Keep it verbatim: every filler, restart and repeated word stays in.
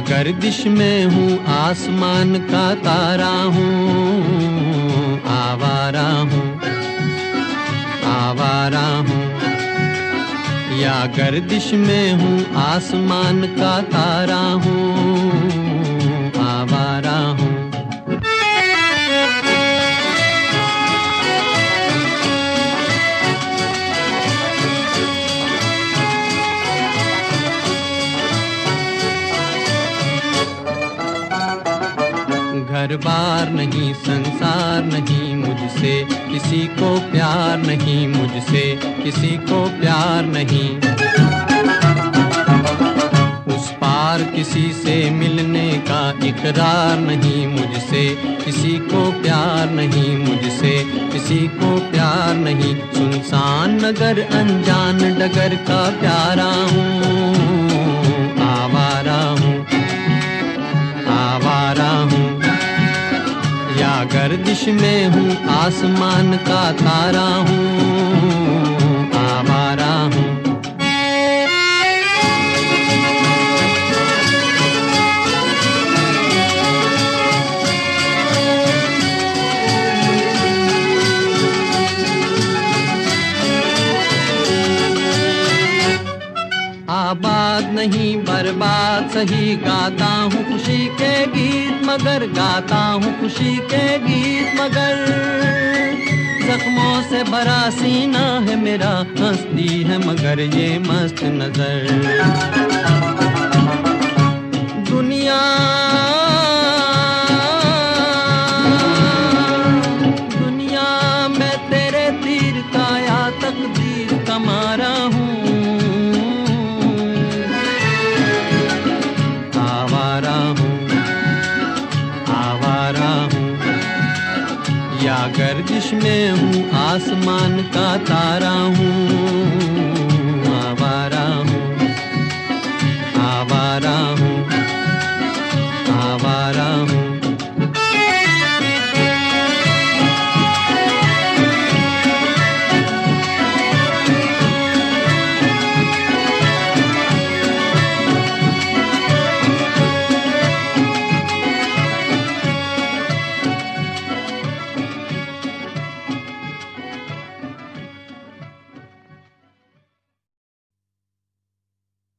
गर्दिश में हूँ आसमान का तारा हूँ, आवारा हूँ आवारा हूँ। या गर्दिश में हूँ आसमान का तारा हूँ, आवारा हूँ। घर बार नहीं, संसार नहीं, मुझसे किसी को प्यार नहीं, मुझसे किसी को प्यार नहीं। उस पार किसी से मिलने का इकरार नहीं, मुझसे किसी को प्यार नहीं, मुझसे किसी को प्यार नहीं। सुनसान नगर अनजान डगर का प्यारा हूँ, आवारा हूँ आवारा हूँ। या गर्दिश में हूँ आसमान का तारा हूँ, आवारा हूँ। आबाद नहीं बर्बाद सही, गाता हूँ खुशी के गीत मगर, गाता हूँ खुशी के गीत मगर। जख्मों से भरा सीना है मेरा, हंसती है मगर ये मस्त नजर। दुनिया दुनिया मैं तेरे तीर का या तकदीर का मारा हूँ, या गर्दिश में हूँ आसमान का तारा हूँ, आवारा हूँ आवारा हूँ आवारा हूँ।